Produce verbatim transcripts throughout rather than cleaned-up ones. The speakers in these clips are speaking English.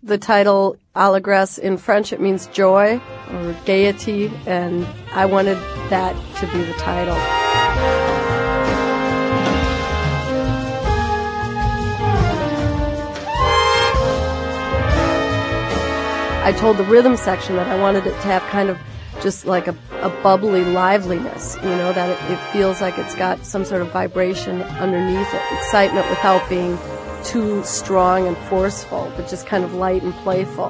The title Allégresse, in French it means joy or gaiety, and I wanted that to be the title. I told the rhythm section that I wanted it to have kind of just like a, a bubbly liveliness, you know, that it, it feels like it's got some sort of vibration underneath it, excitement without being too strong and forceful, but just kind of light and playful.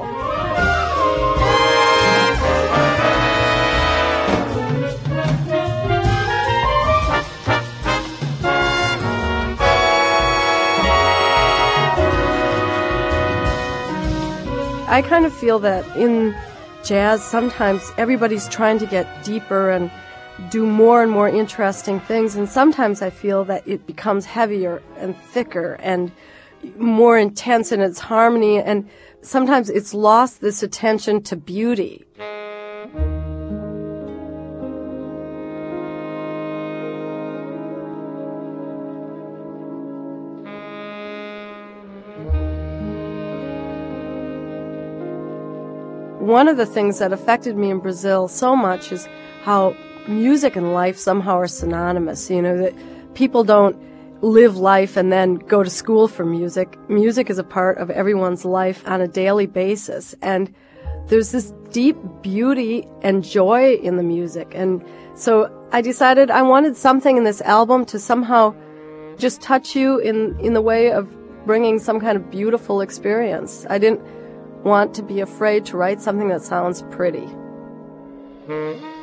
I kind of feel that in jazz, sometimes everybody's trying to get deeper and do more and more interesting things, and sometimes I feel that it becomes heavier and thicker and more intense in its harmony, and sometimes it's lost this attention to beauty. One of the things that affected me in Brazil so much is how music and life somehow are synonymous. You know, that people don't live life and then go to school for music. Music is a part of everyone's life on a daily basis. And there's this deep beauty and joy in the music. And so I decided I wanted something in this album to somehow just touch you in, in the way of bringing some kind of beautiful experience. I didn't want to be afraid to write something that sounds pretty.